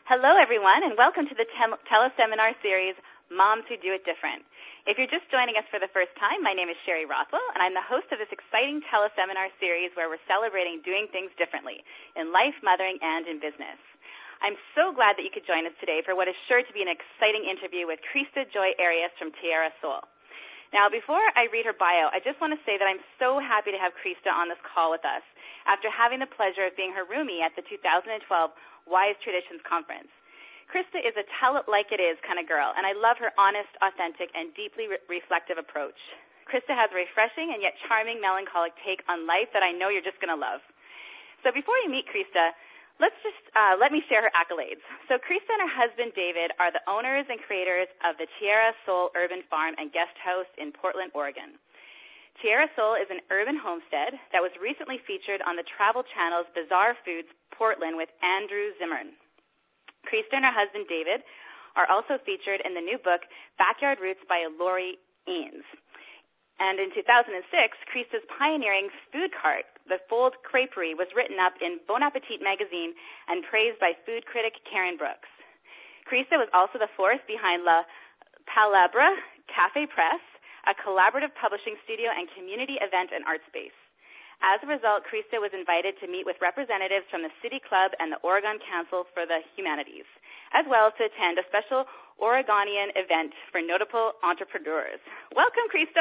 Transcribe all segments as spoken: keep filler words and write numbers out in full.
Hello, everyone, and welcome to the tel- teleseminar series, Moms Who Do It Different. If you're just joining us for the first time, my name is Sherry Rothwell, and I'm the host of this exciting teleseminar series where we're celebrating doing things differently in life, mothering, and in business. I'm so glad that you could join us today for what is sure to be an exciting interview with Krista Joy Arias from Tierra Soul. Now, before I read her bio, I just want to say that I'm so happy to have Krista on this call with us after having the pleasure of being her roomie at the two thousand twelve Wise Traditions Conference. Krista is a tell it like it is kind of girl, and I love her honest, authentic, and deeply re- reflective approach. Krista has a refreshing and yet charming melancholic take on life that I know you're just going to love. So before you meet Krista, let's just uh, let me share her accolades. So Krista and her husband, David, are the owners and creators of the Tierra Soul Urban Farm and Guest House in Portland, Oregon. Tierra Soul is an urban homestead that was recently featured on the Travel Channel's Bizarre Foods Portland with Andrew Zimmern. Krista and her husband, David, are also featured in the new book, Backyard Roots by Lori Eanes. And in two thousand six, Krista's pioneering food cart, The Fold Creperie, was written up in Bon Appetit magazine and praised by food critic Karen Brooks. Krista was also the force behind La Palabra Cafe Press, a collaborative publishing studio and community event and art space. As a result, Krista was invited to meet with representatives from the City Club and the Oregon Council for the Humanities, as well as to attend a special Oregonian event for notable entrepreneurs. Welcome, Krista.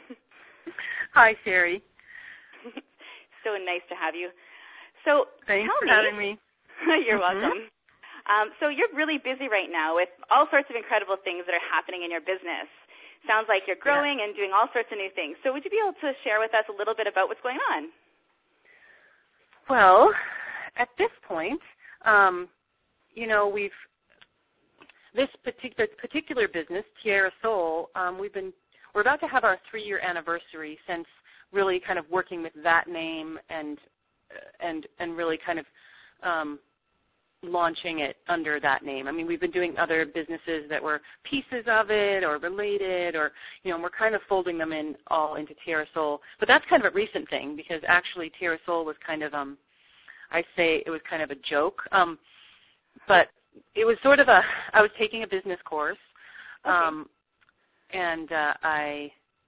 Hi, Sherry. So nice to have you. So Thanks tell for me, having me. You're mm-hmm. welcome. Um, so you're really busy right now with all sorts of incredible things that are happening in your business. Sounds like you're growing yeah. and doing all sorts of new things. So would you be able to share with us a little bit about what's going on? Well, at this point, um, you know, we've this particular particular business, Tierra Soul, um, we've been we're about to have our three-year anniversary since really kind of working with that name and and and really kind of um, launching it under that name. I mean, we've been doing other businesses that were pieces of it or related or, you know, and we're kind of folding them in all into Tierra Soul. But that's kind of a recent thing because actually Tierra Soul was kind of, um, I say it was kind of a joke. Um, but it was sort of a, I was taking a business course um, okay. and uh, I,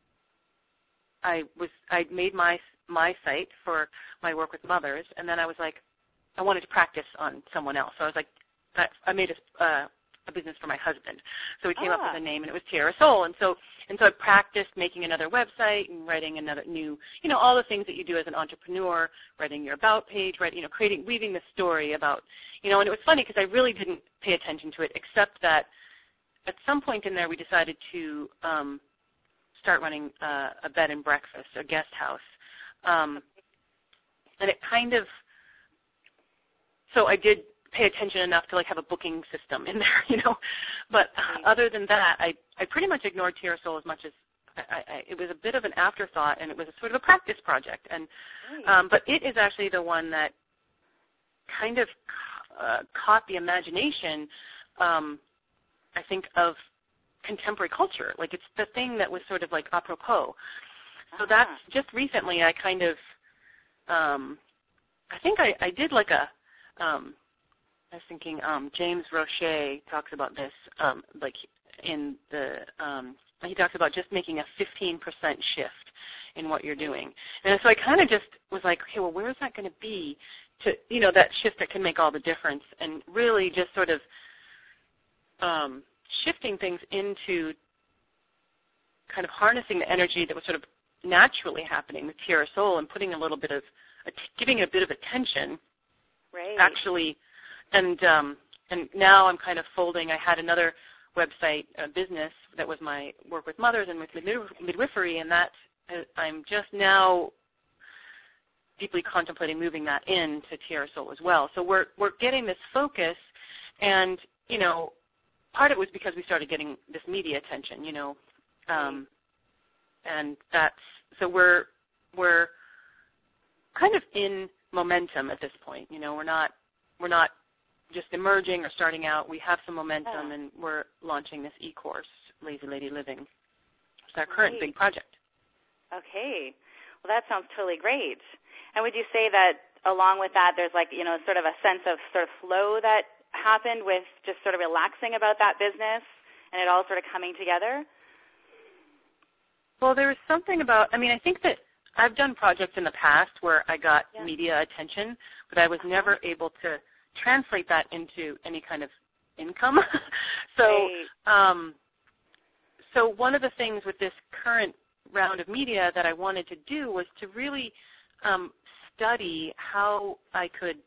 I was, I made my, my site for my work with mothers and then I was like, I wanted to practice on someone else. So I was like, I made a, uh, a business for my husband. So we came ah. up with a name, and it was Tierra Soul. And so and so I practiced making another website and writing another new, you know, all the things that you do as an entrepreneur, writing your about page, writing, you know, creating, weaving the story about, you know, and it was funny because I really didn't pay attention to it except that at some point in there we decided to um, start running uh, a bed and breakfast, a guest house. Um, and it kind of, So I did pay attention enough to like have a booking system in there, you know. But other than that, I, I pretty much ignored Tierra Soul as much as I, I, it was a bit of an afterthought, and it was a sort of a practice project. And um, but it is actually the one that kind of uh, caught the imagination, um, I think, of contemporary culture. Like it's the thing that was sort of like apropos. So that's just recently I kind of, um, I think I, I did like a, Um, I was thinking um, James Roche talks about this, um, like in the, um, he talks about just making a fifteen percent shift in what you're doing. And so I kind of just was like, okay, well, where is that going to be to, you know, that shift that can make all the difference and really just sort of um, shifting things into kind of harnessing the energy that was sort of naturally happening with Tierra Soul and putting a little bit of, giving it a bit of attention. Right. Actually, and um, and now I'm kind of folding. I had another website uh, business that was my work with mothers and with midwif- midwifery, and that uh, I'm just now deeply contemplating moving that into Tierra Soul as well. So we're we're getting this focus, and you know, part of it was because we started getting this media attention, you know, um, and that's so we're we're kind of in momentum at this point. You know, we're not we're not just emerging or starting out. We have some momentum, yeah. and we're launching this e-course, Lazy Lady Living. It's our current Great. big project. Okay. Well, that sounds totally great. And would you say that along with that, there's like, you know, sort of a sense of sort of flow that happened with just sort of relaxing about that business and it all sort of coming together? Well, there was something about, I mean, I think that I've done projects in the past where I got yeah. media attention, but I was uh-huh. never able to translate that into any kind of income. so, right. um, so one of the things with this current round of media that I wanted to do was to really um, study how I could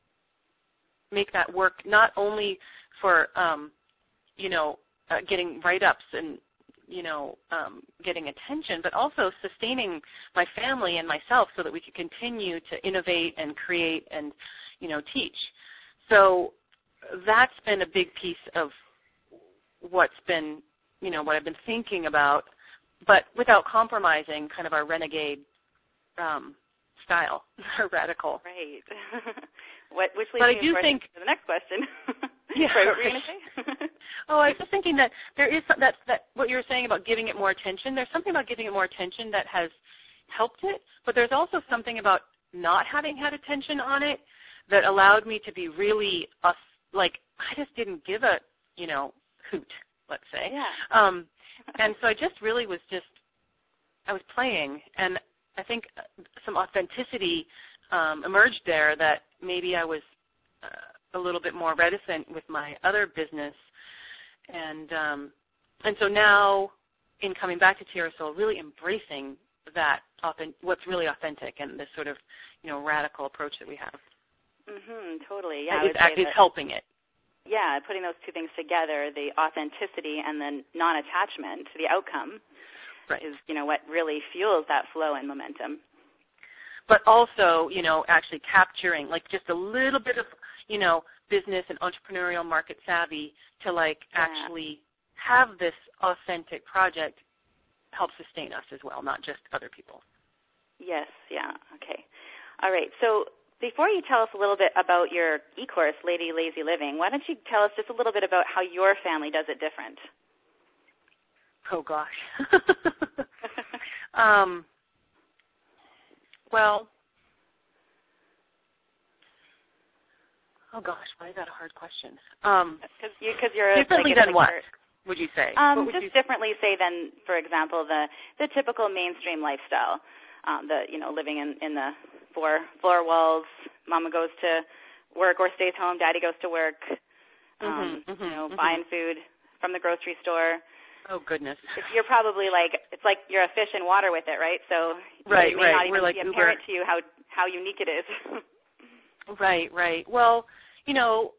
make that work, not only for, um, you know, uh, getting write-ups and, you know, um, getting attention, but also sustaining my family and myself so that we could continue to innovate and create and, you know, teach. So that's been a big piece of what's been, you know, what I've been thinking about, but without compromising kind of our renegade um, style, our radical. Right. what, which leads but me I do think, to the next question. Yeah. Sorry, what were you going to say? Oh, I was just thinking that there is some, that that what you were saying about giving it more attention. There's something about giving it more attention that has helped it, but there's also something about not having had attention on it that allowed me to be really uh, like I just didn't give a you know hoot, let's say. Yeah. Um, and so I just really was just I was playing, and I think some authenticity um, emerged there that maybe I was uh, a little bit more reticent with my other business. And um, and so now, in coming back to Tierra-Sol, really embracing that, authentic, what's really authentic, and this sort of, you know, radical approach that we have. Mm-hmm, totally, yeah. Is, is helping it. Yeah, putting those two things together, the authenticity and the non-attachment to the outcome, right. is, you know, what really fuels that flow and momentum. But also, you know, actually capturing, like, just a little bit of, you know, business and entrepreneurial market savvy to, like, yeah. actually have this authentic project help sustain us as well, not just other people. Yes, yeah, okay. All right, so before you tell us a little bit about your e-course, Lady Lazy Living, why don't you tell us just a little bit about how your family does it different? Oh, gosh. um, well, oh, gosh, why is that a hard question? Um, Because you, cause you're differently like, than like what, would you say? Um, would just you differently, say, than, for example, the, the typical mainstream lifestyle, um, the, you know, living in, in the four floor walls, mama goes to work or stays home, daddy goes to work, um, mm-hmm, mm-hmm, you know, mm-hmm. buying food from the grocery store. Oh, goodness. You're probably like, it's like you're a fish in water with it, right? So right, it may right. not even We're like be Uber. apparent to you how, how unique it is. Right, right. Well, you know,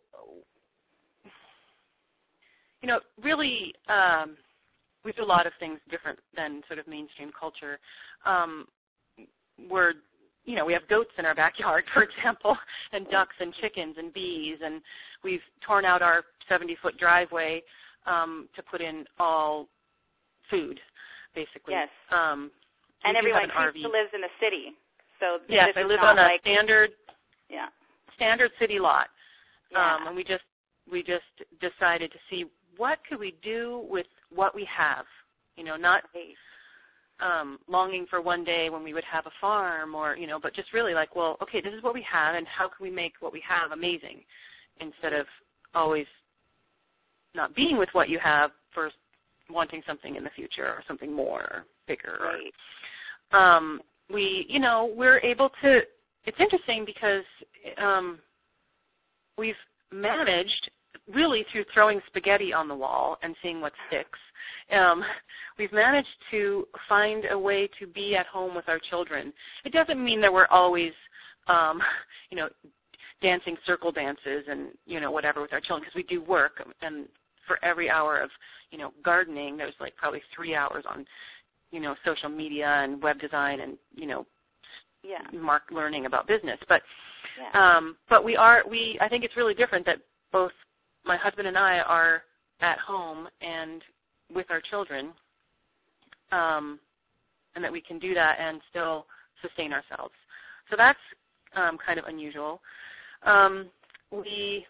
you know, really, um, we do a lot of things different than sort of mainstream culture. Um, we're, you know, we have goats in our backyard, for example, and ducks and chickens and bees, and we've torn out our seventy-foot driveway um, to put in all food, basically. Yes. Um, and everyone still lives in the city. So yes, this I is live not on a like, standard, yeah. standard city lot. Yeah. Um, and we just we just decided to see what could we do with what we have, you know, not um, longing for one day when we would have a farm or, you know, but just really like, well, okay, this is what we have, and how can we make what we have amazing instead of always not being with what you have for wanting something in the future or something more or bigger. Right. Or, um, we, you know, we're able to, it's interesting because um, we've managed really through throwing spaghetti on the wall and seeing what sticks, um, we've managed to find a way to be at home with our children. It doesn't mean that we're always, um, you know, dancing circle dances and, you know, whatever with our children, because we do work, and for every hour of, you know, gardening, there's like probably three hours on, you know, social media and web design and, you know, yeah. mark learning about business. But yeah. um, but we are, we, I think it's really different that both my husband and I are at home and with our children, um, and that we can do that and still sustain ourselves. So that's um, kind of unusual. Um, we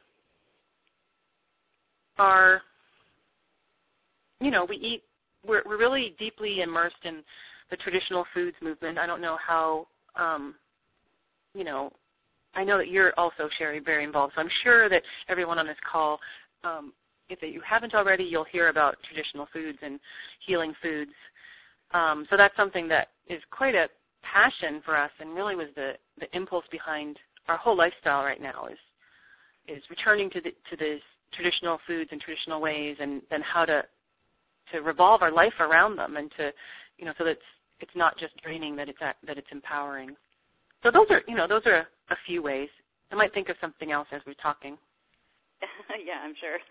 are, you know, we eat, we're, we're really deeply immersed in the traditional foods movement. I don't know how, um, you know, I know that you're also, Sherry, very involved, so I'm sure that everyone on this call, um, if you haven't already, you'll hear about traditional foods and healing foods. Um, so that's something that is quite a passion for us, and really was the, the impulse behind our whole lifestyle right now is is returning to the to the traditional foods and traditional ways, and then how to to revolve our life around them, and to, you know, so that it's, it's not just draining, that it's that it's empowering. So those are, you know, those are a, a few ways. I might think of something else as we're talking. Yeah, I'm sure.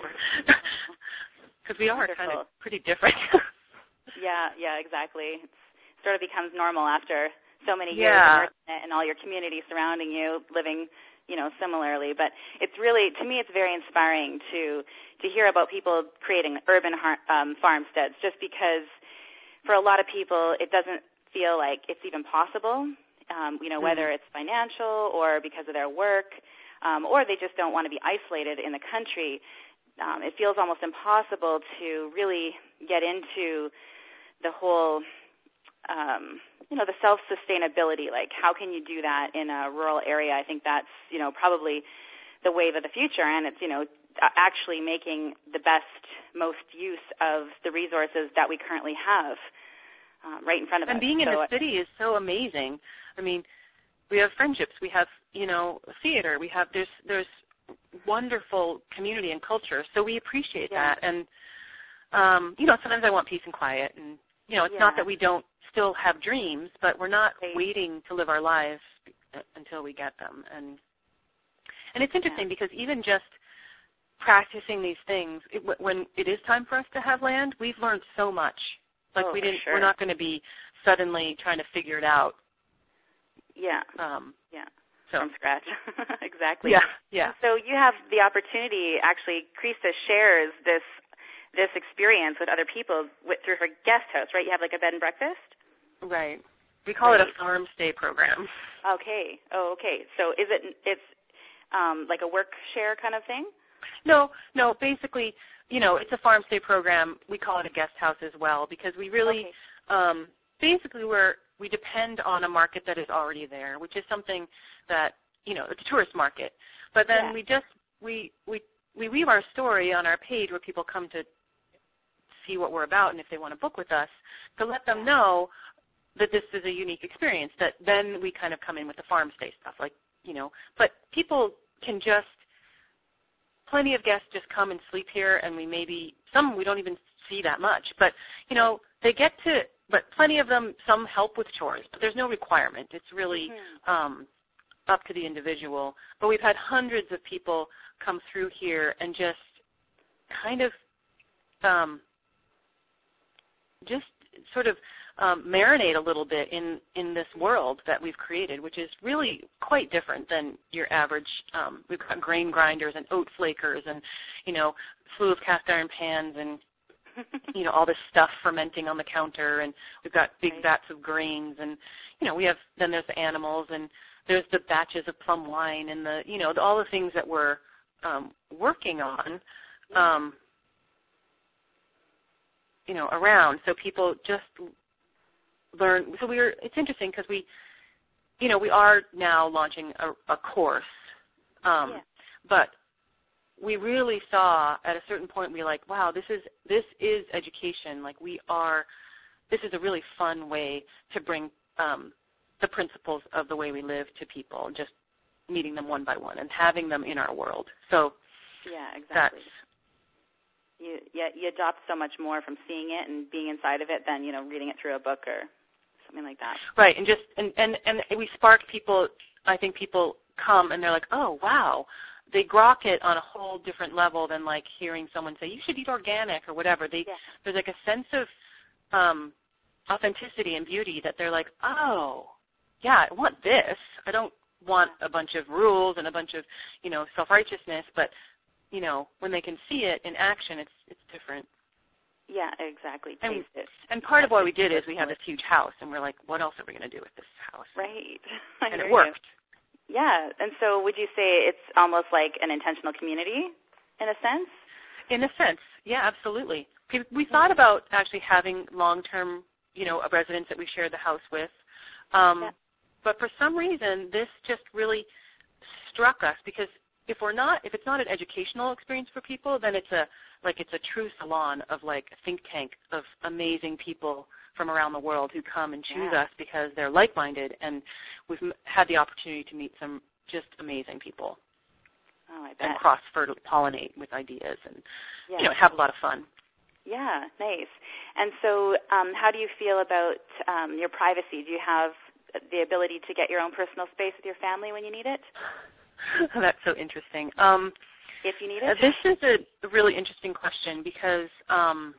Because we are Wonderful. kind of pretty different. Yeah, yeah, exactly. It sort of becomes normal after so many years yeah. of it, and all your community surrounding you living, you know, similarly. But it's really, to me, it's very inspiring to to hear about people creating urban har- um, farmsteads, just because for a lot of people it doesn't feel like it's even possible, um, you know, mm-hmm. whether it's financial or because of their work, um, or they just don't want to be isolated in the country. Um, it feels almost impossible to really get into the whole, um, you know, the self-sustainability. Like, how can you do that in a rural area? I think that's, you know, probably the wave of the future, and it's, you know, actually making the best, most use of the resources that we currently have um, right in front of and us. And being in so, the city is so amazing. I mean, we have friendships, we have, you know, theater, we have, there's, there's wonderful community and culture, so we appreciate yeah. that. And, um, you know, sometimes I want peace and quiet, and, you know, it's yeah. not that we don't still have dreams, but we're not right. waiting to live our lives until we get them. And and it's interesting yeah. because even just practicing these things, it, when it is time for us to have land, we've learned so much. Like oh, we didn't, sure. we're not going to be suddenly trying to figure it out. Yeah. Um, yeah. So. From scratch. Exactly. Yeah. Yeah. And so you have the opportunity. Actually, Krista shares this this experience with other people with, through her guest house, right? You have like a bed and breakfast? Right. We call right. it a farm stay program. Okay. Oh, okay. So is it, it's um, like a work share kind of thing? No, no. Basically, you know, it's a farm stay program. We call it a guest house as well because we really, okay. um, basically we're, we depend on a market that is already there, which is something that, you know, it's a tourist market. But then yeah. we just, we, we, we weave our story on our page where people come to see what we're about, and if they want to book with us, to let them know that this is a unique experience, that then we kind of come in with the farm stay stuff, like, you know, but people can just, plenty of guests just come and sleep here, and we maybe, some we don't even see that much, but, you know, they get to, but plenty of them, some help with chores, but there's no requirement. It's really mm-hmm. um, up to the individual. But we've had hundreds of people come through here and just kind of um, just sort of um, marinate a little bit in, in this world that we've created, which is really quite different than your average. Um, we've got grain grinders and oat flakers and, you know, slew of cast iron pans and, you know, all this stuff fermenting on the counter, and we've got big right. vats of grains, and, you know, we have, then there's the animals, and there's the batches of plum wine, and the, you know, the, all the things that we're um, working on, um, you know, around, so people just learn. So we're, it's interesting because we, you know, we are now launching a, a course, um, yeah. but we really saw at a certain point, we were like, wow, this is this is education. Like we are, this is a really fun way to bring um, the principles of the way we live to people, just meeting them one by one and having them in our world. So yeah, exactly. That's, you, yeah, you adopt so much more from seeing it and being inside of it than, you know, reading it through a book or something like that. Right, and just and, and, and we spark people. I think people come and they're like, oh, wow. They grok it on a whole different level than like hearing someone say, you should eat organic or whatever. They, yeah. There's like a sense of um, authenticity and beauty that they're like, oh, yeah, I want this. I don't want a bunch of rules and a bunch of, you know, self-righteousness, but, you know, when they can see it in action, it's it's different. Yeah, exactly. And, Taste it. and part of what we did is we have this huge house, and we're like, what else are we going to do with this house? Right. And it worked. You. Yeah, and so would you say it's almost like an intentional community in a sense? In a sense, yeah, absolutely. We thought about actually having long-term, you know, residents that we share the house with, um, yeah. but for some reason this just really struck us because if we're not, if it's not an educational experience for people, then it's a like it's a true salon of like a think tank of amazing people from around the world who come and choose yeah. us because they're like-minded, and we've had the opportunity to meet some just amazing people. Oh, I bet. And cross-pollinate with ideas and yeah. you know have a lot of fun. Yeah, nice. And so, um, how do you feel about um, your privacy? Do you have the ability to get your own personal space with your family when you need it? That's so interesting. Um, if you need it. it? This is a really interesting question because, um,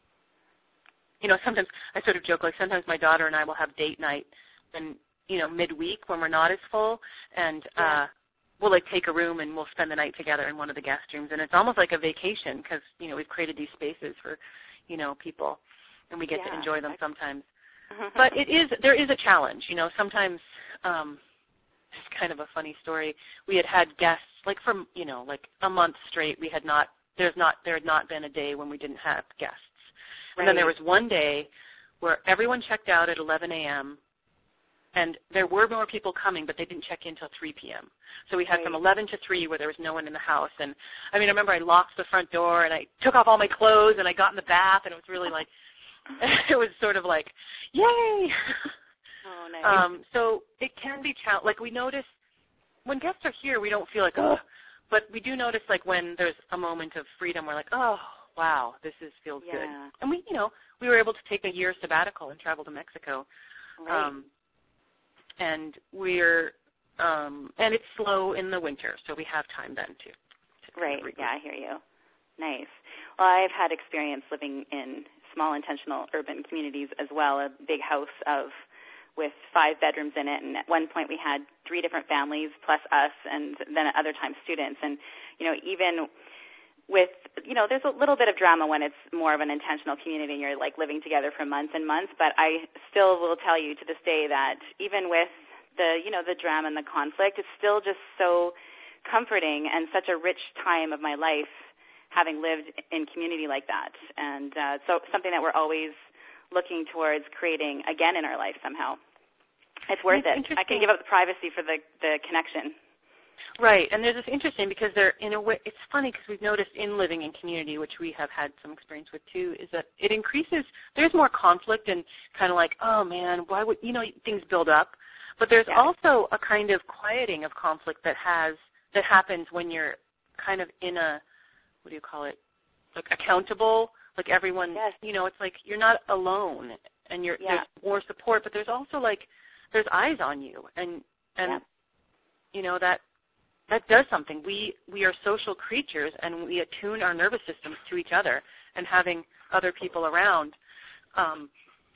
you know, sometimes I sort of joke, like sometimes my daughter and I will have date night when, you know, midweek when we're not as full, and yeah. uh, we'll, like, take a room and we'll spend the night together in one of the guest rooms, and it's almost like a vacation because, you know, we've created these spaces for, you know, people, and we get yeah. to enjoy them sometimes. But it is, there is a challenge, you know, sometimes, um, it's kind of a funny story. We had had guests, like from, you know, like a month straight, we had not, there's not, there had not been a day when we didn't have guests. Right. And then there was one day where everyone checked out at eleven a.m., and there were more people coming, but they didn't check in until three p.m. So we had right. from eleven to three where there was no one in the house. And, I mean, I remember I locked the front door, and I took off all my clothes, and I got in the bath, and it was really like, it was sort of like, yay! Oh, nice. Um, so it can be challenging. Like we notice when guests are here, we don't feel like, oh, but we do notice like when there's a moment of freedom, we're like, oh, wow, this is feels yeah. good. And we, you know, we were able to take a year sabbatical and travel to Mexico. Right. Um, and we're, um, and it's slow in the winter, so we have time then to. to right. regroup. Yeah, I hear you. Nice. Well, I've had experience living in small intentional urban communities as well, a big house of with five bedrooms in it, and at one point we had three different families plus us, and then at other times students. And, you know, even with, you know, there's a little bit of drama when it's more of an intentional community and you're, like, living together for months and months, but I still will tell you to this day that even with the, you know, the drama and the conflict, it's still just so comforting and such a rich time of my life having lived in community like that. And uh, so something that we're always looking towards creating again in our life somehow. It's worth it's it. I can give up the privacy for the, the connection. Right, and there's this interesting because they're in a way. It's funny because we've noticed in living in community, which we have had some experience with too, is that it increases. There's more conflict and kind of like, oh man, why would you know things build up? But there's yeah. also a kind of quieting of conflict that has that happens when you're kind of in a what do you call it? Like accountable. Like everyone, yes. you know, it's like you're not alone, and you're yeah. there's more support, but there's also like there's eyes on you, and and yeah. you know that that does something. We we are social creatures, and we attune our nervous systems to each other, and having other people around um,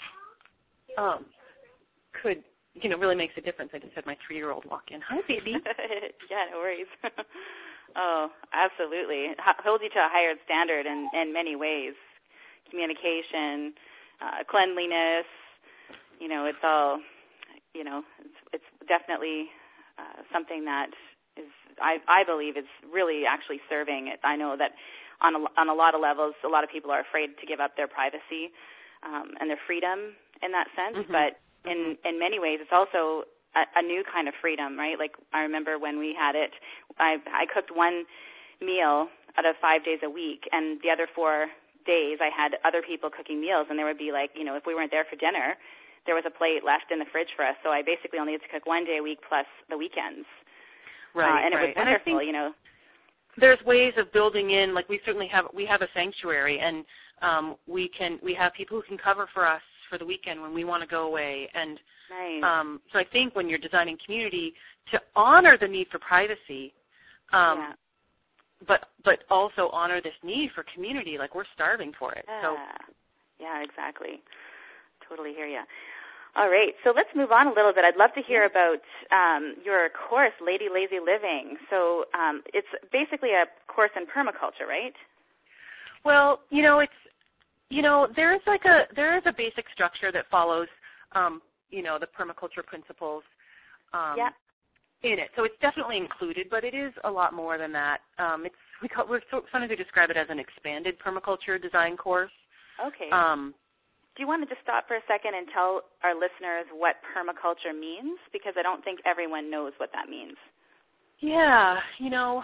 um, could you know really makes a difference. I just had my three-year-old walk in. Hi, baby. yeah, no worries. Oh, absolutely. H- holds you to a higher standard in in many ways. Communication, uh, cleanliness, you know, it's all, you know, it's, it's definitely uh, something that is, I, I believe, is really actually serving it. I know that on a, on a lot of levels, a lot of people are afraid to give up their privacy um, and their freedom in that sense, mm-hmm. but in, in many ways, it's also a, a new kind of freedom, right? Like I remember when we had it, I, I cooked one meal out of five days a week, and the other four days I had other people cooking meals, and there would be like, you know, if we weren't there for dinner, there was a plate left in the fridge for us. So I basically only had to cook one day a week plus the weekends. Right, uh, and right. it was wonderful, you know. There's ways of building in, like we certainly have, we have a sanctuary, and um, we can, we have people who can cover for us for the weekend when we want to go away. And nice. um, so I think when you're designing community, to honor the need for privacy, um, yeah. but but also honor this need for community, like we're starving for it. Yeah, so. yeah, exactly. Totally hear you. All right, so let's move on a little bit. I'd love to hear about um, your course, Lady Lazy Living. So um, it's basically a course in permaculture, right? Well, you know, it's you know, there's like a there is a basic structure that follows, um, you know, the permaculture principles. Um, yeah. In it, so it's definitely included, but it is a lot more than that. Um, it's we call, we're so, sometimes we describe it as an expanded permaculture design course. Okay. Um, Do you want to just stop for a second and tell our listeners what permaculture means? Because I don't think everyone knows what that means. Yeah, you know,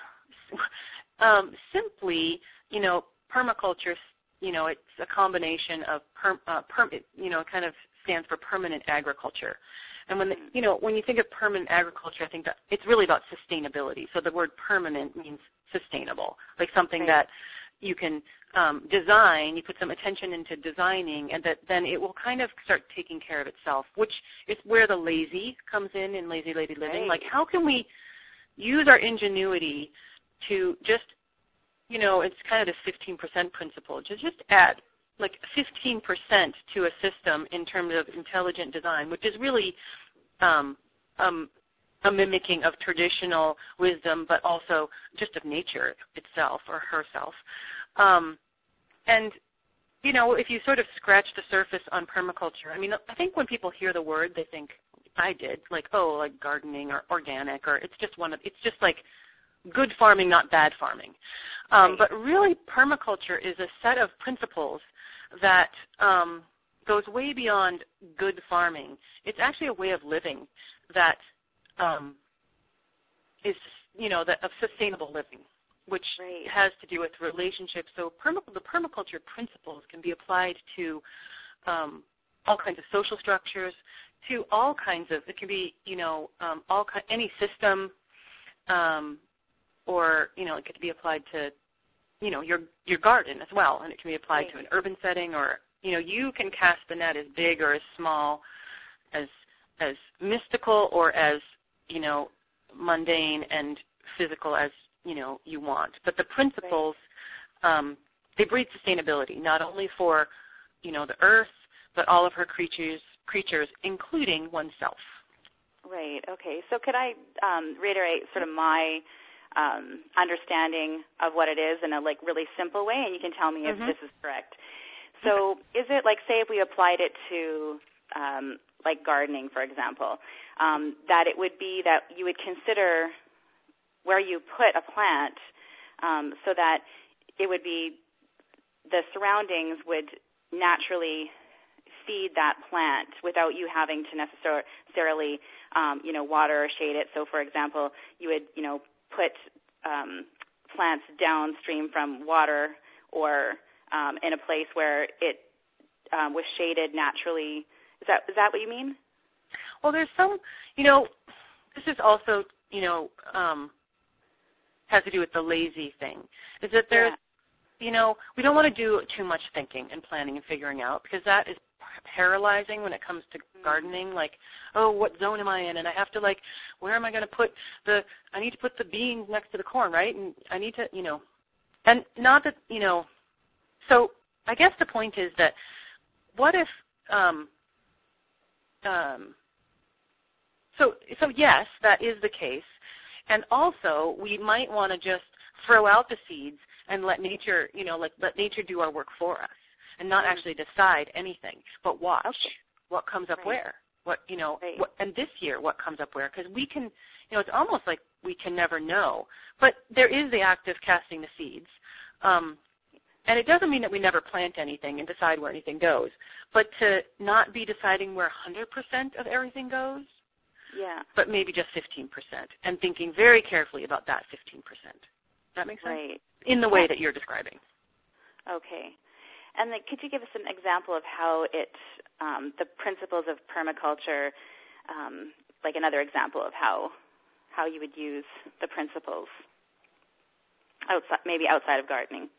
um, simply, you know, permaculture, you know, it's a combination of, per, uh, per, you know, it kind of stands for permanent agriculture. And when, the, you know, when you think of permanent agriculture, I think that it's really about sustainability. So the word permanent means sustainable, like something right. that you can um, design, you put some attention into designing, and that then it will kind of start taking care of itself, which is where the lazy comes in, in Lazy Lady Living. Right. Like, how can we use our ingenuity to just, you know, it's kind of the fifteen percent principle, to just add like fifteen percent to a system in terms of intelligent design, which is really um, um, a mimicking of traditional wisdom, but also just of nature itself or herself. Um, and, you know, if you sort of scratch the surface on permaculture, I mean, I think when people hear the word, they think, I did, like, oh, like gardening or organic, or it's just one of, it's just like good farming, not bad farming. Um, right. But really, permaculture is a set of principles that um, goes way beyond good farming. It's actually a way of living that um, is, you know, that of sustainable living, which right. has to do with relationships. So perma- the permaculture principles can be applied to um, all kinds of social structures, to all kinds of, it can be, you know, um, all ki- any system, um, or, you know, it could be applied to, you know, your your garden as well, and it can be applied right. to an urban setting, or, you know, you can cast the net as big or as small, as as mystical or as, you know, mundane and physical as, you know, you want. But the principles, right. um, they breed sustainability, not only for, you know, the earth, but all of her creatures, creatures, including oneself. Right. Okay. So could I um, reiterate sort of my um, understanding of what it is in a like really simple way, and you can tell me Mm-hmm. if this is correct. So is it like, say, if we applied it to um, like gardening, for example, um, that it would be that you would consider where you put a plant um, so that it would be the surroundings would naturally feed that plant without you having to necessarily, um, you know, water or shade it. So, for example, you would, you know, put um, plants downstream from water or um, in a place where it um, was shaded naturally. Is that is that what you mean? Well, there's some, you know, this is also, you know, um, has to do with the lazy thing, is that there's, yeah. you know, we don't want to do too much thinking and planning and figuring out, because that is paralyzing when it comes to gardening. Like, oh, what zone am I in? And I have to, like, where am I going to put the, I need to put the beans next to the corn, right? And I need to, you know, and not that, you know, so I guess the point is that what if, um, um, so, so yes, that is the case. And also, we might want to just throw out the seeds and let nature, you know, like let nature do our work for us, and not actually decide anything, but watch okay. what comes up right. where, what, you know, right. what, and this year what comes up where, because we can, you know, it's almost like we can never know. But there is the act of casting the seeds, um, and it doesn't mean that we never plant anything and decide where anything goes, but to not be deciding where one hundred percent of everything goes, yeah, but maybe just fifteen percent, and thinking very carefully about that fifteen percent. That makes sense? Right. In the way that you're describing. Okay. And then could you give us an example of how it, um, the principles of permaculture, um, like another example of how how you would use the principles, outside, maybe outside of gardening?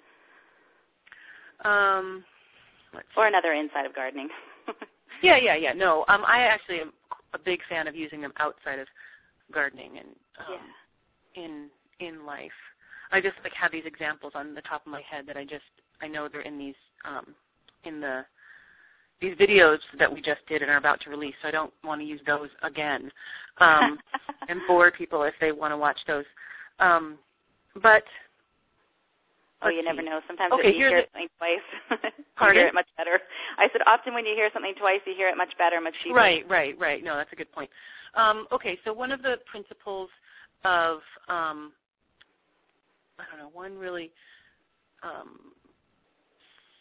Um, let's see. Or another inside of gardening. yeah, yeah, yeah. No, um, I actually am a big fan of using them outside of gardening and um, yeah. in in life. I just like have these examples on the top of my head that I just I know they're in these um, in the these videos that we just did and are about to release. So I don't want to use those again um, and bore people if they want to watch those. Um, but oh, you never see. know. Sometimes okay, if you hear the, something twice, you hear it much better. I said often when you hear something twice, you hear it much better, much cheaper. Right, right, right. No, that's a good point. Um, okay, so one of the principles of um, I don't know, one really um,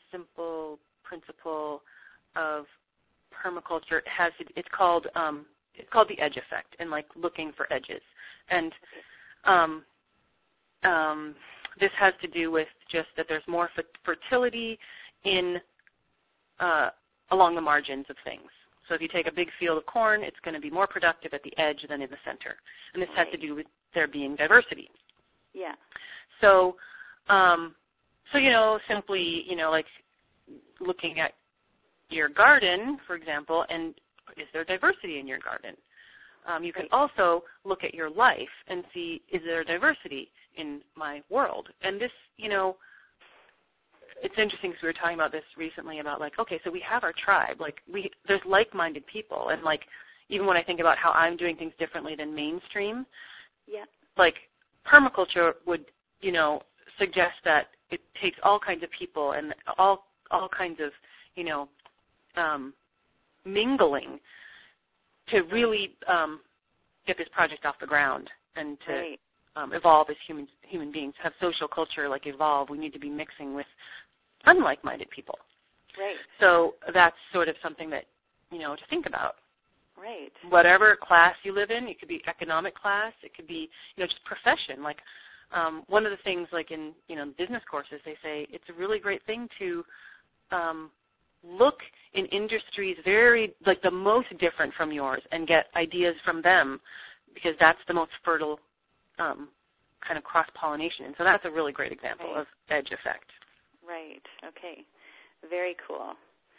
simple principle of permaculture has it's called um, it's called the edge effect, and like looking for edges. And um, um, this has to do with just that there's more fertility in uh, along the margins of things. So if you take a big field of corn, it's going to be more productive at the edge than in the center. And this right. has to do with there being diversity. Yeah. So, um, so you know, simply, you know, like looking at your garden, for example, and is there diversity in your garden? Um, you can right. also look at your life and see, is there diversity in my world? And this, you know, it's interesting because we were talking about this recently about like, okay, so we have our tribe. Like, we there's like-minded people. And, like, even when I think about how I'm doing things differently than mainstream, yeah. like permaculture would, you know, suggest that it takes all kinds of people and all all kinds of, you know, um, mingling to really um, get this project off the ground and to right. um, evolve as human human beings, have social culture like evolve. We need to be mixing with unlike-minded people. Right. So that's sort of something that, you know, to think about. Right. Whatever class you live in, it could be economic class, it could be, you know, just profession. Like um, one of the things, like in, you know, business courses, they say it's a really great thing to um, look in industries very, like the most different from yours and get ideas from them because that's the most fertile um, kind of cross-pollination. And so that's a really great example right. of edge effect. Right. Okay. Very cool.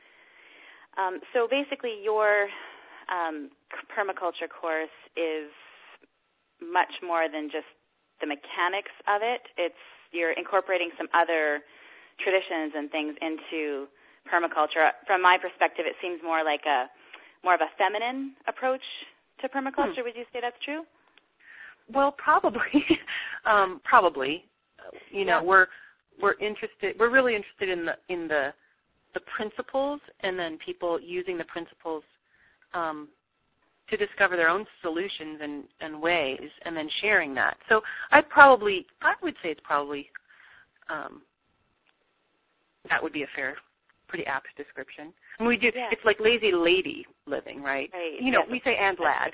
Um, so basically your um, permaculture course is much more than just the mechanics of it. It's you're incorporating some other traditions and things into permaculture. From my perspective, it seems more like a more of a feminine approach to permaculture. Hmm. Would you say that's true? Well, probably. um, probably. You know, yeah. we're we're interested. We're really interested in the in the the principles, and then people using the principles um, to discover their own solutions and, and ways, and then sharing that. So I probably, I would say it's probably, um, that would be a fair, pretty apt description. And we do, yeah. It's like lazy lady living, right? Right. You know, yes. we say and lad.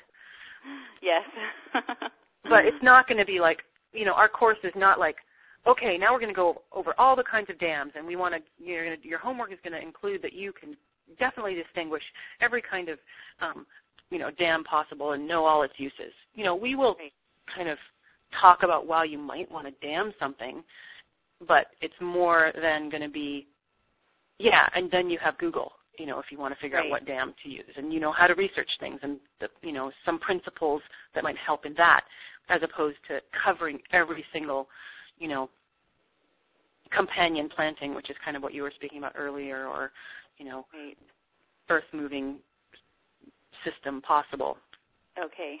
Yes. But it's not going to be like, you know, our course is not like, okay, now we're going to go over all the kinds of dams, and we want to, you're going to, your homework is going to include that you can definitely distinguish every kind of, um, you know, dam possible and know all its uses. You know, we will kind of talk about why you might want to dam something, but it's more than going to be, yeah, and then you have Google, you know, if you want to figure right. out what dam to use, and you know how to research things and, the, you know, some principles that might help in that, as opposed to covering every single, you know, companion planting, which is kind of what you were speaking about earlier, or, you know, right. earth-moving system possible. Okay.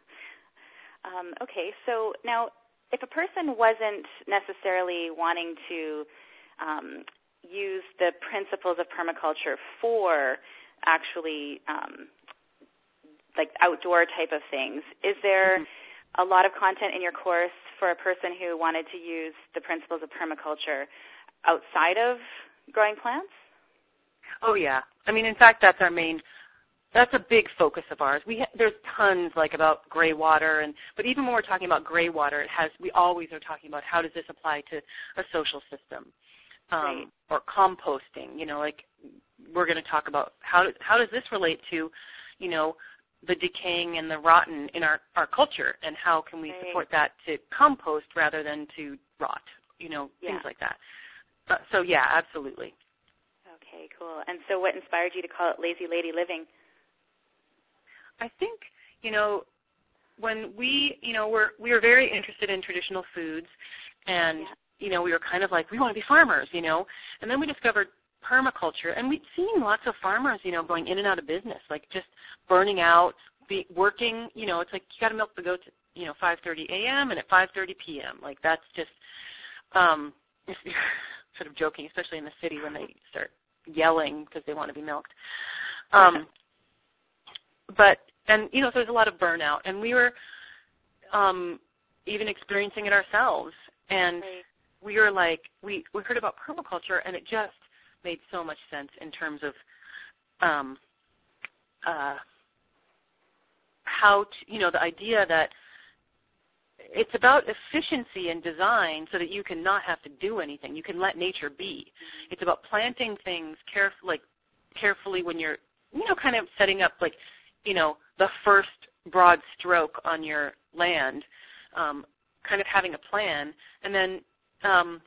um, okay, so now if a person wasn't necessarily wanting to um, use the principles of permaculture for actually um, like outdoor type of things, is there mm-hmm. a lot of content in your course for a person who wanted to use the principles of permaculture outside of growing plants? Oh, yeah. I mean, in fact, that's our main, that's a big focus of ours. We ha- There's tons, like, about gray water, and but even when we're talking about gray water, it has, we always are talking about how does this apply to a social system um, right. or composting. You know, like, we're going to talk about how, do, how does this relate to, you know, the decaying and the rotten in our, our culture, and how can we right. support that to compost rather than to rot, you know, yeah. things like that. Uh, so, yeah, absolutely. Okay, cool. And so what inspired you to call it Lazy Lady Living? I think, you know, when we, you know, we're, we were very interested in traditional foods, and, yeah. you know, we were kind of like, we want to be farmers, you know, and then we discovered permaculture, and we'd seen lots of farmers, you know, going in and out of business, like just burning out, be, working, you know, it's like you got to milk the goats at, you know, five thirty a.m. and at five thirty p.m. Like that's just, um, sort of joking, especially in the city when they start yelling because they want to be milked. Um, but, and, you know, so there's a lot of burnout, and we were um, even experiencing it ourselves, and right. we were like, we, we heard about permaculture, and it just made so much sense in terms of um, uh, how to, you know, the idea that it's about efficiency and design so that you can not have to do anything. You can let nature be. It's about planting things caref- like carefully when you're, you know, kind of setting up, like, you know, the first broad stroke on your land, um, kind of having a plan, and then, um,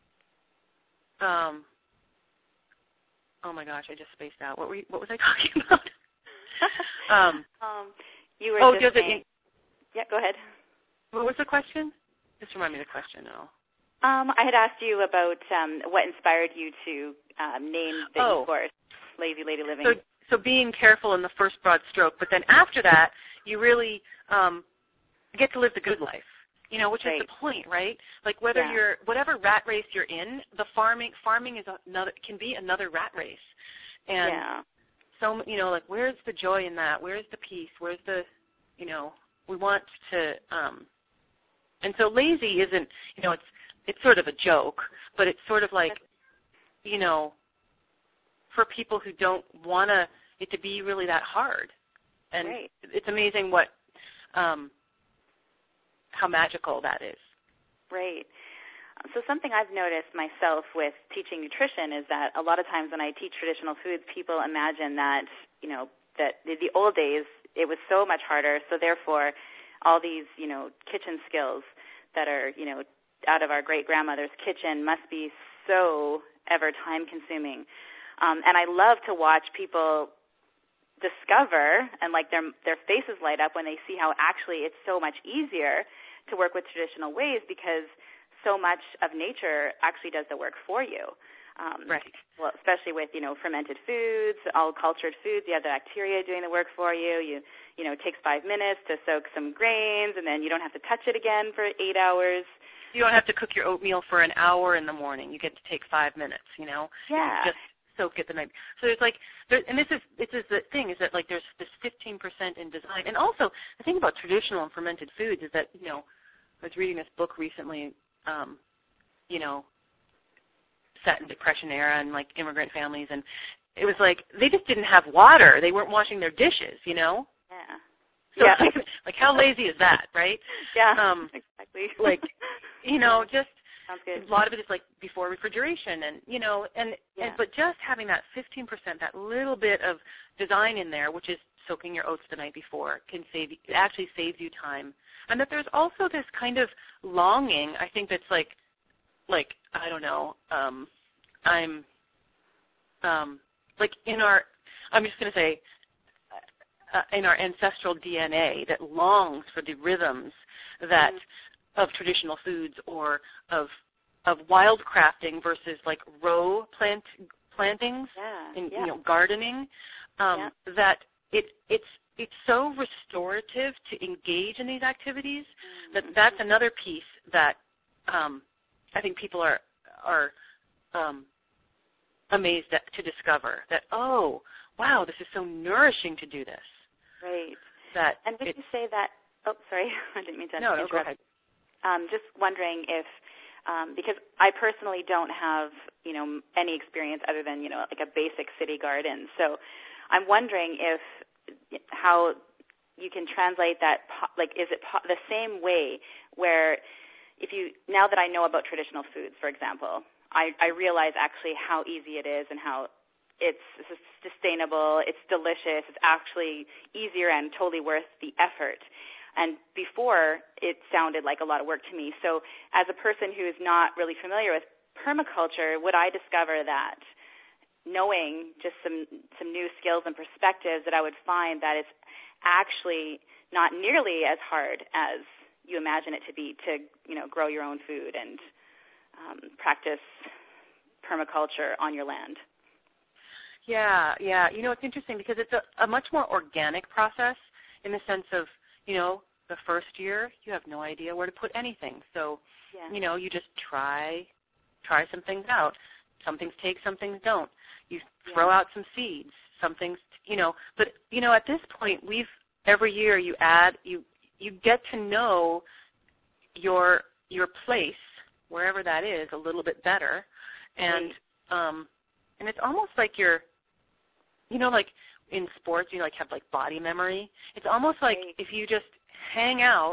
um, oh my gosh, I just spaced out. What were you, what was I talking about? um, um, you were oh, just does saying, it, yeah, go ahead. What was the question? Just remind me the question now. Um, I had asked you about um, what inspired you to um, name the oh. e-course Lazy Lady Living. So, so being careful in the first broad stroke, but then after that, you really um, get to live the good life. You know, which right. is the point, right? Like whether yeah. you're whatever rat race you're in, the farming farming is another can be another rat race, and yeah. so you know, like where's the joy in that? Where's the peace? Where's the, you know, we want to, um, and so lazy isn't, you know, it's it's sort of a joke, but it's sort of like, you know, for people who don't want to it to be really that hard, and right. it's amazing what. Um, how magical that is. Right. So something I've noticed myself with teaching nutrition is that a lot of times when I teach traditional foods, people imagine that, you know, that the, the old days, it was so much harder, so therefore all these, you know, kitchen skills that are, you know, out of our great-grandmother's kitchen must be so ever time-consuming. Um, and I love to watch people discover and like their their faces light up when they see how actually it's so much easier to work with traditional ways because so much of nature actually does the work for you. Um, right. Well, especially with, you know, fermented foods, all cultured foods, you have the bacteria doing the work for you. You, you know, it takes five minutes to soak some grains, and then you don't have to touch it again for eight hours. You don't have to cook your oatmeal for an hour in the morning. You get to take five minutes, you know? Yeah. You just soak it the night. So there's like, there, and this is this is the thing, is that like there's this fifteen percent in design. And also, the thing about traditional and fermented foods is that, you know, I was reading this book recently, um, you know, set in Depression era and like immigrant families, and it was like they just didn't have water. They weren't washing their dishes, you know? Yeah. So yeah. like, like how lazy is that, right? Yeah, um, exactly. Like, you know, just Sounds good. a lot of it is like before refrigeration, and you know, and, yeah. and but just having that fifteen percent, that little bit of design in there, which is soaking your oats the night before, can save. It actually saves you time, and that there's also this kind of longing. I think that's like, like I don't know. Um, I'm, um, like in our. I'm just going to say. Uh, in our ancestral D N A that longs for the rhythms that mm-hmm. of traditional foods or of of wildcrafting versus like row plant plantings yeah. and yeah. you know gardening, um, yeah. that it it's it's so restorative to engage in these activities mm-hmm. that that's another piece that um, I think people are are um, amazed at, to discover that, oh wow, this is so nourishing to do this. Right. That and would it, you say that, oh, sorry, I didn't mean to no, interrupt. No, go ahead. Um, just wondering if, um, because I personally don't have, you know, any experience other than, you know, like a basic city garden. So I'm wondering if, how you can translate that, like, is it po- the same way where if you, now that I know about traditional foods, for example, I, I realize actually how easy it is and how it's sustainable, it's delicious, it's actually easier and totally worth the effort. And before, it sounded like a lot of work to me. So as a person who is not really familiar with permaculture, would I discover that knowing just some, some new skills and perspectives that I would find that it's actually not nearly as hard as you imagine it to be to, you know, grow your own food and um, practice permaculture on your land? Yeah, yeah. You know, it's interesting because it's a, a much more organic process in the sense of, you know, the first year you have no idea where to put anything. So, yeah. you know, you just try try some things out. Some things take, some things don't. You throw yeah. out some seeds. Some things, you know, but, you know, at this point, we've, every year you add, you you get to know your your place, wherever that is, a little bit better. And, right. um, and it's almost like you're, you know, like in sports, you know, like have like body memory. It's almost like right. if you just hang out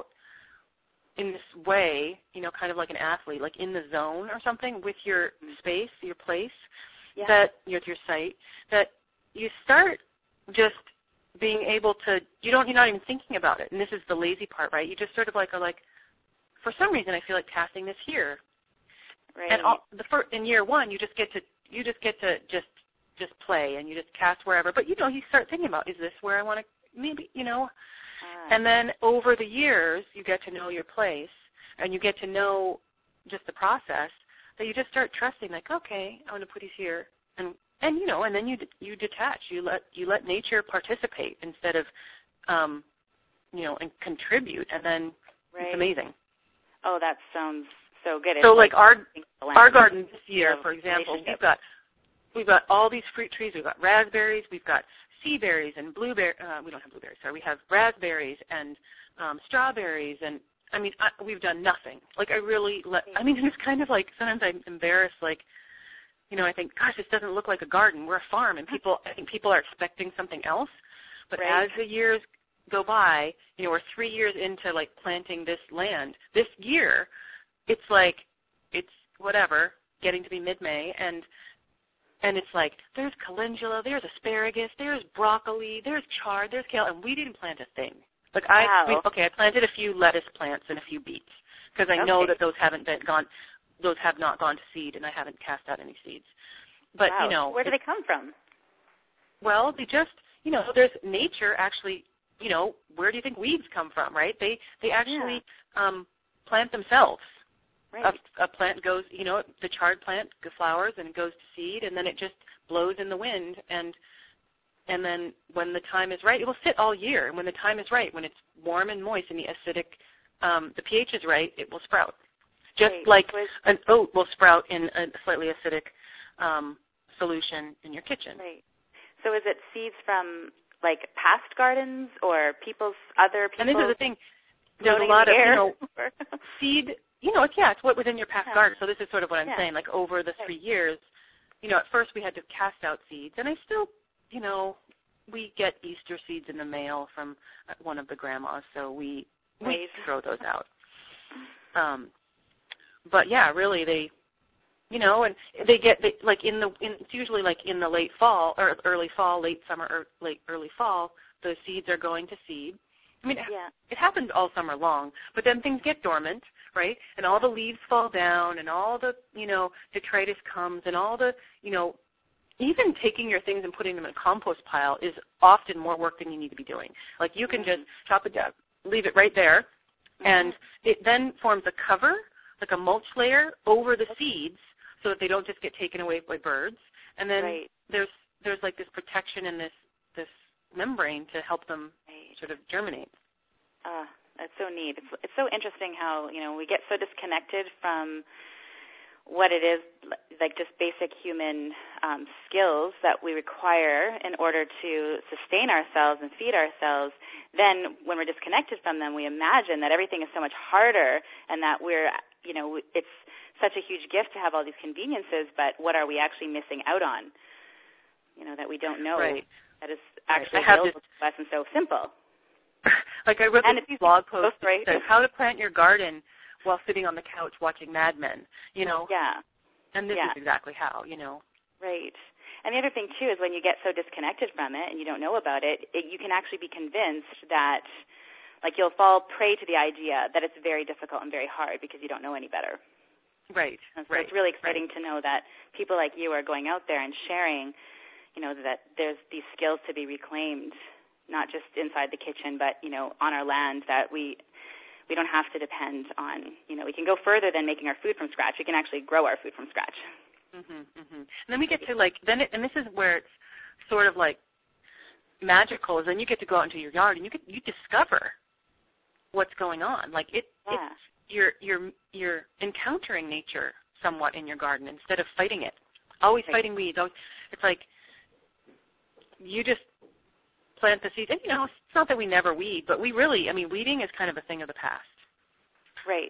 in this way, you know, kind of like an athlete, like in the zone or something with your mm-hmm. space, your place, yeah. that with your site, that you start just being able to, you don't, you're not even thinking about it. And this is the lazy part, right? You just sort of like are like, for some reason I feel like casting this here. Right. And all, the first, in year one, you just get to, you just get to just, just play and you just cast wherever. But, you know, you start thinking about, is this where I want to, maybe, you know. Uh. And then over the years, you get to know your place and you get to know just the process that you just start trusting, like, okay, I'm going to put these here. And, and you know, and then you you detach. You let you let nature participate instead of, um, you know, and contribute. And then right. it's amazing. Oh, that sounds so good. So, it's like, like our our garden this year, for example, we've got we've got all these fruit trees. We've got raspberries. We've got sea berries and blueberry. Uh, we don't have blueberries. Sorry, we have raspberries and um, strawberries. And I mean, I, we've done nothing. Like, I really let. I mean, it's kind of like sometimes I'm embarrassed. Like, you know, I think, gosh, this doesn't look like a garden. We're a farm, and people. I think people are expecting something else. But right. as the years go by, you know, we're three years into like planting this land. This year, it's like it's whatever, getting to be mid-May, and and it's like there's calendula, there's asparagus, there's broccoli, there's chard, there's kale, and we didn't plant a thing. Like I, wow. we, okay, I planted a few lettuce plants and a few beets because I okay. know that those haven't been gone, those have not gone to seed, and I haven't cast out any seeds. But wow. you know, where do it, they come from? Well, they just, you know, there's nature actually. You know, where do you think weeds come from, right? They they actually yeah. um, plant themselves. Right. A, a plant goes, you know, the chard plant flowers and it goes to seed, and then it just blows in the wind, and and then when the time is right, it will sit all year. And when the time is right, when it's warm and moist and the acidic, um, the pH is right, it will sprout. Just right. like an oat will sprout in a slightly acidic um, solution in your kitchen. Right. So is it seeds from like past gardens or people's other people's? And this is the thing. There's a lot of, you know, seed, you know, it's, yeah, it's what within your past yeah. garden. So this is sort of what I'm yeah. saying. Like over the three years, you know, at first we had to cast out seeds. And I still, you know, we get Easter seeds in the mail from one of the grandmas. So we, we throw those out. Um, but, yeah, really they, you know, and they get, they, like in the, in, it's usually like in the late fall or early fall, late summer or late early fall, those seeds are going to seed. I mean, yeah. it happens all summer long, but then things get dormant, right? And all the leaves fall down and all the, you know, detritus comes and all the, you know, even taking your things and putting them in a compost pile is often more work than you need to be doing. Like you can mm-hmm. just chop it down, leave it right there, mm-hmm. and it then forms a cover, like a mulch layer over the seeds so that they don't just get taken away by birds. And then right. there's there's like this protection and this, this membrane to help them right. sort of germinate. Uh, that's so neat. It's it's so interesting how, you know, we get so disconnected from what it is, like just basic human um, skills that we require in order to sustain ourselves and feed ourselves. Then when we're disconnected from them, we imagine that everything is so much harder and that we're, you know, it's such a huge gift to have all these conveniences, but what are we actually missing out on, you know, that we don't know right. that is actually right. available to us and so simple. Like I wrote and this blog post right. that says how to plant your garden while sitting on the couch watching Mad Men, you know? Yeah. And this yeah. is exactly how, you know. Right. And the other thing, too, is when you get so disconnected from it and you don't know about it, it you can actually be convinced that, like, you'll fall prey to the idea that it's very difficult and very hard because you don't know any better. Right, and so right. it's really exciting right. to know that people like you are going out there and sharing, you know, that there's these skills to be reclaimed, not just inside the kitchen, but, you know, on our land, that we we don't have to depend on, you know, we can go further than making our food from scratch. We can actually grow our food from scratch. Mhm, mhm. And then we get to, like, then it, and this is where it's sort of, like, magical, is then you get to go out into your yard and you get, you discover what's going on. Like, it, yeah. it's, you're, you're, you're encountering nature somewhat in your garden instead of fighting it. Always right. fighting weeds. Always, it's like you just plant the seeds. And, you know, it's not that we never weed, but we really, I mean, weeding is kind of a thing of the past. Right.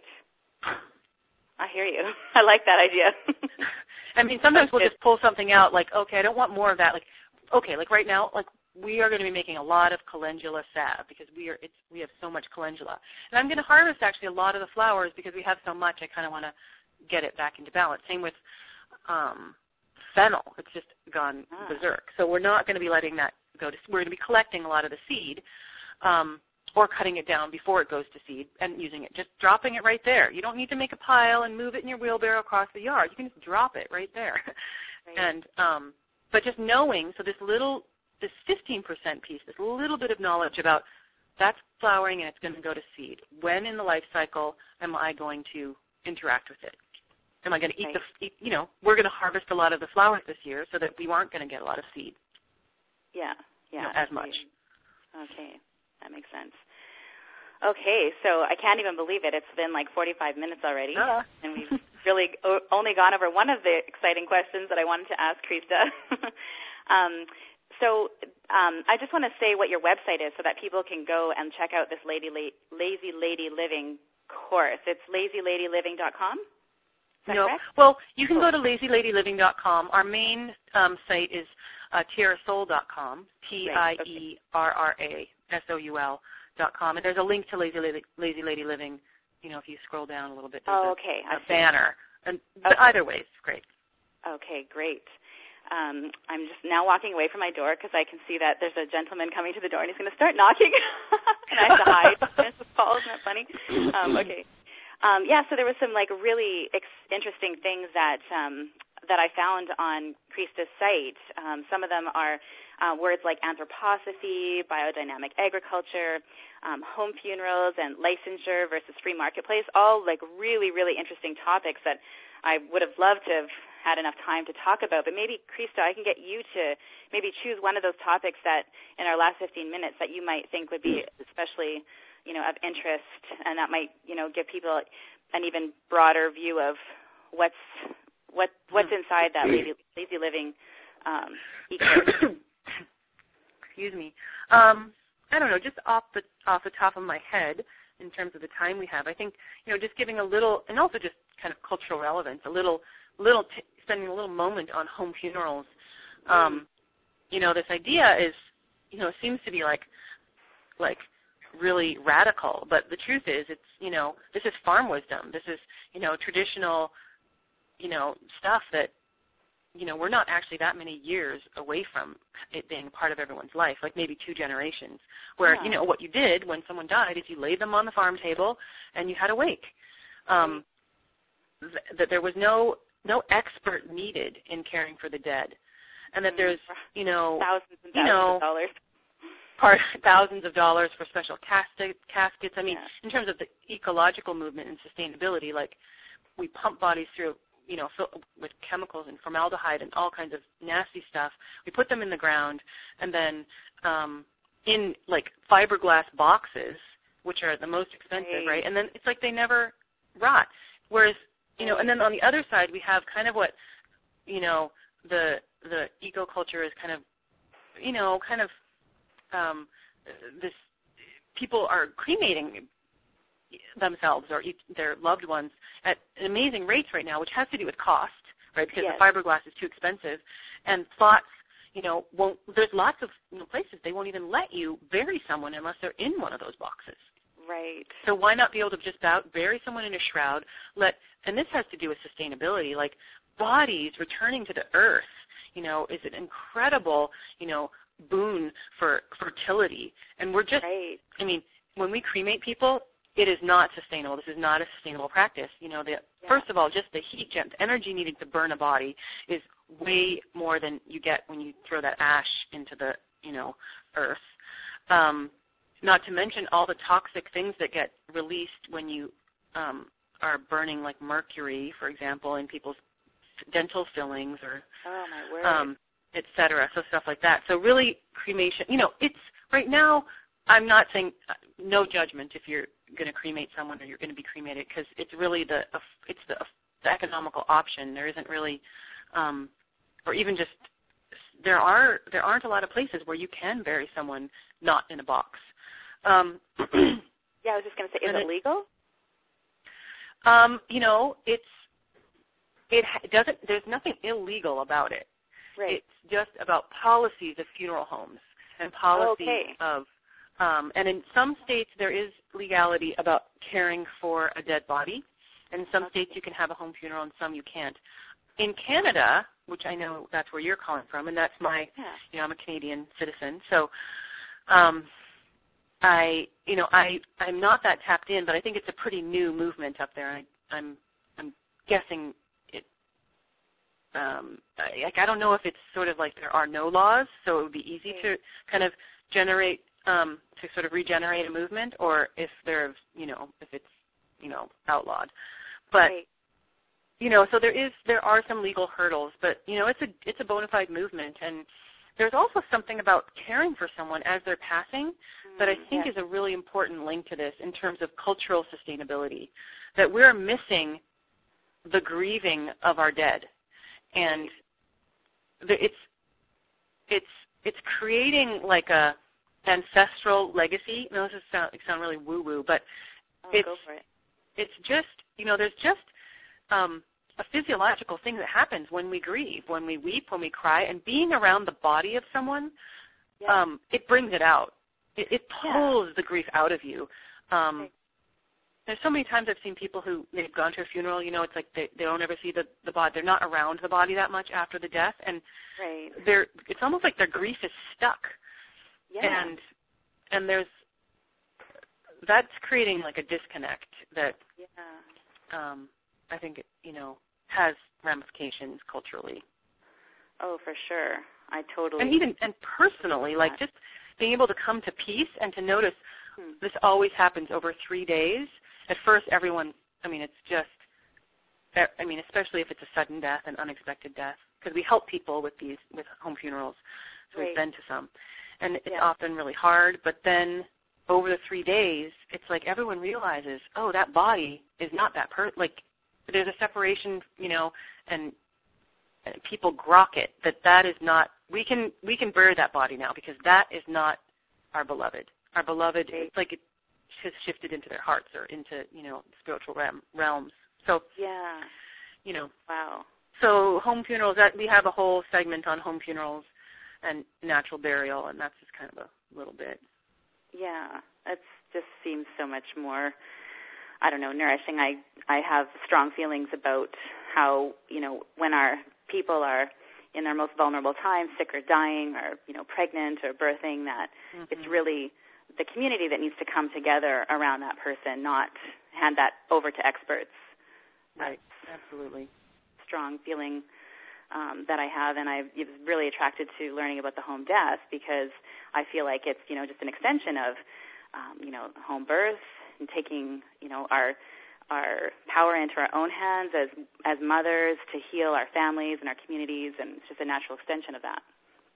I hear you. I like that idea. I mean, sometimes we'll just pull something out like, okay, I don't want more of that. Like, okay, like right now, like we are going to be making a lot of calendula salve because we are it's we have so much calendula. And I'm going to harvest actually a lot of the flowers because we have so much. I kind of want to get it back into balance. Same with um, fennel. It's just gone ah. berserk. So we're not going to be letting that go to. We're going to be collecting a lot of the seed. Um, or cutting it down before it goes to seed and using it, just dropping it right there. You don't need to make a pile and move it in your wheelbarrow across the yard. You can just drop it right there. Right. And um, but just knowing, so this little, this fifteen percent piece, this little bit of knowledge about that's flowering and it's going to go to seed. When in the life cycle am I going to interact with it? Am I going to eat right. the, eat, you know, we're going to harvest a lot of the flowers this year so that we aren't going to get a lot of seed. Yeah, yeah. You know, as much. Okay, that makes sense. Okay, so I can't even believe it. It's been like forty-five minutes already, uh. and we've really o- only gone over one of the exciting questions that I wanted to ask Krista. um, so um, I just want to say what your website is so that people can go and check out this Lady La- Lazy Lady Living course. It's lazy lady living dot com? Is that no. correct? Well, you can go to lazy lady living dot com. Our main um, site is uh, tierra soul dot com, T I E R R A S O U L. Dot com, and there's a link to Lazy Lady, Lazy Lady Living. You know, if you scroll down a little bit, there's oh, okay. a, a banner. And okay. either way, it's great. Okay, great. Um, I'm just now walking away from my door because I can see that there's a gentleman coming to the door, and he's going to start knocking, and I have to hide. Paul, isn't that funny? Um, okay. Um, yeah. So there was some like really ex- interesting things that um, that I found on Krista's site. Um, some of them are. Uh, words like anthroposophy, biodynamic agriculture, um, home funerals, and licensure versus free marketplace, all like really, really interesting topics that I would have loved to have had enough time to talk about. But maybe, Krista, I can get you to maybe choose one of those topics that in our last fifteen minutes that you might think would be especially, you know, of interest, and that might, you know, give people an even broader view of what's what what's inside that lazy, lazy living um, ecosystem. Excuse me. Um, I don't know, just off the off the top of my head, in terms of the time we have, I think, you know, just giving a little, and also just kind of cultural relevance, a little, little, t- spending a little moment on home funerals. Um, you know, this idea is, you know, seems to be like, like really radical, but the truth is, it's, you know, this is farm wisdom. This is, you know, traditional, you know, stuff that, you know, we're not actually that many years away from it being part of everyone's life, like maybe two generations, where, yeah. you know, what you did when someone died is you laid them on the farm table and you had a wake. Um, th- that there was no no expert needed in caring for the dead, and that there's, you know, thousands and thousands you know, of dollars. Part, thousands of dollars for special casket, caskets. I mean, yeah. in terms of the ecological movement and sustainability, like we pump bodies through, you know, with chemicals and formaldehyde and all kinds of nasty stuff. We put them in the ground, and then um, in, like, fiberglass boxes, which are the most expensive, right? right? And then it's like they never rot. Whereas, you know, and then on the other side, we have kind of what, you know, the the eco-culture is kind of, you know, kind of um, this, people are cremating themselves or their loved ones at amazing rates right now, which has to do with cost, right? Because yes. the fiberglass is too expensive, and plots, you know, won't. There's lots of you know, places they won't even let you bury someone unless they're in one of those boxes. Right. So why not be able to just out, bury someone in a shroud? Let, and this has to do with sustainability, like bodies returning to the earth. You know, is an incredible, you know, boon for fertility, and we're just. Right. I mean, when we cremate people, it is not sustainable. This is not a sustainable practice. You know, the, yeah. first of all, just the heat, the energy needed to burn a body is way more than you get when you throw that ash into the, you know, earth. Um, not to mention all the toxic things that get released when you um, are burning, like mercury, for example, in people's dental fillings or, oh, my word. um, et cetera. So stuff like that. So really, cremation. You know, it's right now. I'm not saying uh, no judgment if you're going to cremate someone or you're going to be cremated, because it's really the uh, it's the, uh, the economical option. There isn't really, um, or even just there are there aren't a lot of places where you can bury someone not in a box. Um, yeah, I was just going to say, is it, it legal? Um, you know, it's it doesn't. There's nothing illegal about it. Right. It's just about policies of funeral homes. and policy okay. of, um, and in some states there is legality about caring for a dead body. And in some okay. states you can have a home funeral and some you can't. In Canada, which I know that's where you're calling from, and that's my, yeah. you know, I'm a Canadian citizen, so um, I, you know, I, I'm not that tapped in, but I think it's a pretty new movement up there. I, I'm, I'm guessing it. Um, I, like I don't know if it's sort of like there are no laws, so it would be easy right. to kind of generate, um, to sort of regenerate a movement, or if there's, you know, if it's, you know, outlawed. But right. you know, so there is, there are some legal hurdles, but you know, it's a, it's a bona fide movement, and there's also something about caring for someone as they're passing mm, that I think yes. is a really important link to this in terms of cultural sustainability, that we're missing the grieving of our dead, and the, it's, it's, it's creating like a ancestral legacy. No, this is sound, it sound really woo-woo, but oh, it's, go for it. it's just, you know, there's just um, a physiological thing that happens when we grieve, when we weep, when we cry, and being around the body of someone, yeah. um, it brings it out. It, it pulls yeah. the grief out of you. Um, okay. There's so many times I've seen people who, they've gone to a funeral, you know, it's like they, they don't ever see the, the body. They're not around the body that much after the death, and right. they're, it's almost like their grief is stuck. Yeah. And, and there's, that's creating like a disconnect that yeah. um, I think, it, you know, has ramifications culturally. Oh, for sure. I totally. And even, and personally, like just being able to come to peace and to notice hmm. this always happens over three days. At first, everyone, I mean, it's just, I mean, especially if it's a sudden death, an unexpected death, because we help people with these, with home funerals, so right. we've been to some. And it's yeah. often really hard, but then over the three days, it's like everyone realizes, oh, that body is not that per, like, there's a separation, you know, and, and people grok it, that that is not, we can, we can bury that body now because that is not our beloved. Our beloved, right. it's like it has shifted into their hearts or into, you know, spiritual realm, realms. So, yeah, you know. Wow. So home funerals, that, we have a whole segment on home funerals and natural burial, and that's just kind of a little bit. Yeah, it just seems so much more, I don't know, nourishing. I, I have strong feelings about how, you know, when our people are in their most vulnerable times, sick or dying or, you know, pregnant or birthing, that mm-hmm. it's really the community that needs to come together around that person, not hand that over to experts. Right, That's absolutely. Strong feeling um, that I have, and I was really attracted to learning about the home death because I feel like it's, you know, just an extension of, um, you know, home birth and taking, you know, our our power into our own hands as as mothers to heal our families and our communities, and it's just a natural extension of that.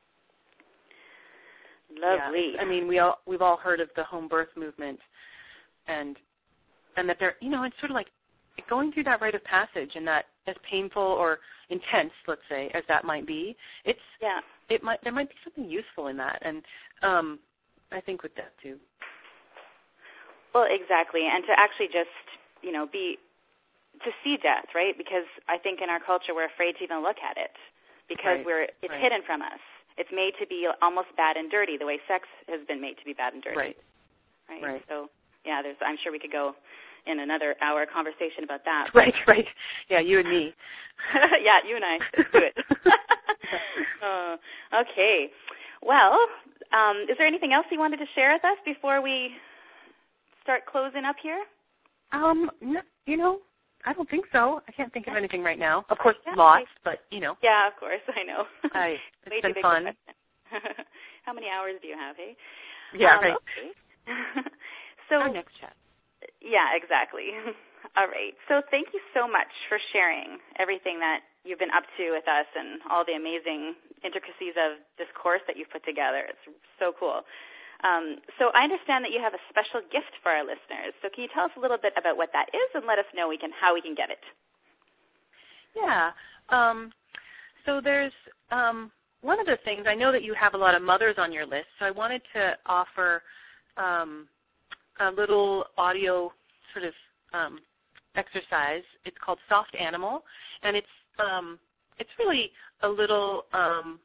Lovely. Yeah, I mean, we all we've all heard of the home birth movement, and and that they're, you know, it's sort of like going through that rite of passage, and that as painful or intense, let's say, as that might be, it's yeah, it might there might be something useful in that, and um, I think with that too. Well, exactly, and to actually just, you know, be to see death, right? Because I think in our culture we're afraid to even look at it because right. we're it's right. hidden from us. It's made to be almost bad and dirty, the way sex has been made to be bad and dirty. Right. Right. right. So, yeah, there's. I'm sure we could go in another hour conversation about that. Right, right. Yeah, you and me. Yeah, you and I. Let's do it. uh, okay. Well, um, is there anything else you wanted to share with us before we start closing up here? Um, no, you know, I don't think so. I can't think of anything right now. Of course, yeah, lots, but, you know. Yeah, of course, I know. I, it's Way been too big fun. How many hours do you have, hey? Yeah, um, right. Okay. So, our next chat. Yeah, exactly. All right. So thank you so much for sharing everything that you've been up to with us and all the amazing intricacies of this course that you've put together. It's so cool. Um, so I understand that you have a special gift for our listeners. So can you tell us a little bit about what that is and let us know we can how we can get it? Yeah. Um, so there's um, one of the things, I know that you have a lot of mothers on your list, so I wanted to offer um, a little audio sort of um, exercise. It's called Soft Animal, and it's um, it's really a little um,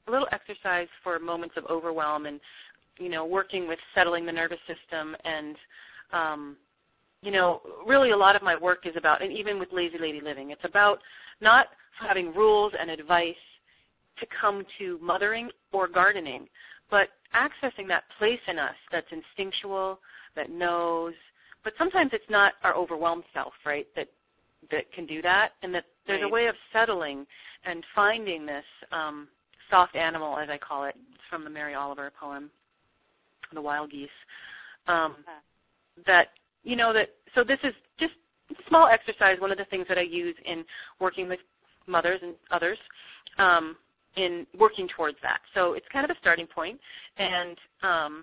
a little exercise for moments of overwhelm and, you know, working with settling the nervous system. And, um, you know, really a lot of my work is about, and even with Lazy Lady Living, it's about not having rules and advice to come to mothering or gardening, but accessing that place in us that's instinctual, that knows, but sometimes it's not our overwhelmed self, right, that that can do that, and that there's right. a way of settling and finding this um, soft animal, as I call it. It's from the Mary Oliver poem, The Wild Geese, um, that, you know, that, so this is just a small exercise, one of the things that I use in working with mothers and others, um, in working towards that. So it's kind of a starting point. And um,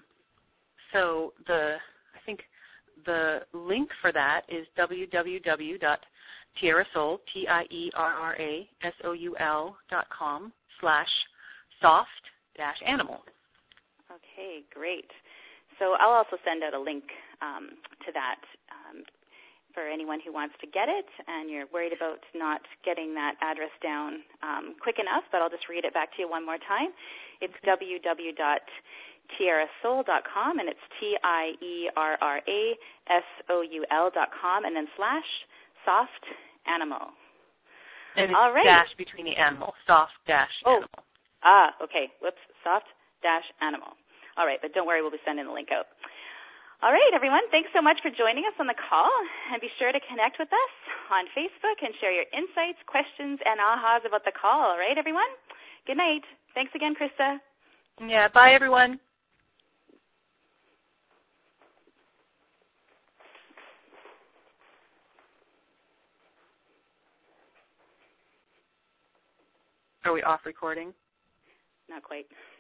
so the I think the link for that is w w w dot tierra soul, T I E R R A S O U L dot com slash soft dash animal. Okay, great. So I'll also send out a link um, to that um, for anyone who wants to get it, and you're worried about not getting that address down um, quick enough, but I'll just read it back to you one more time. It's w w w dot tierra soul dot com, and it's T I E R R A S O U L dot com, and then slash soft animal. And it's All right. dash between the animal, soft dash oh. animal. Ah, okay. Whoops, soft dash animal. All right, but don't worry, we'll be sending the link out. All right, everyone, thanks so much for joining us on the call, and be sure to connect with us on Facebook and share your insights, questions, and ahas about the call. All right, everyone? Good night. Thanks again, Krista. Yeah, bye, everyone. Are we off recording? Not quite.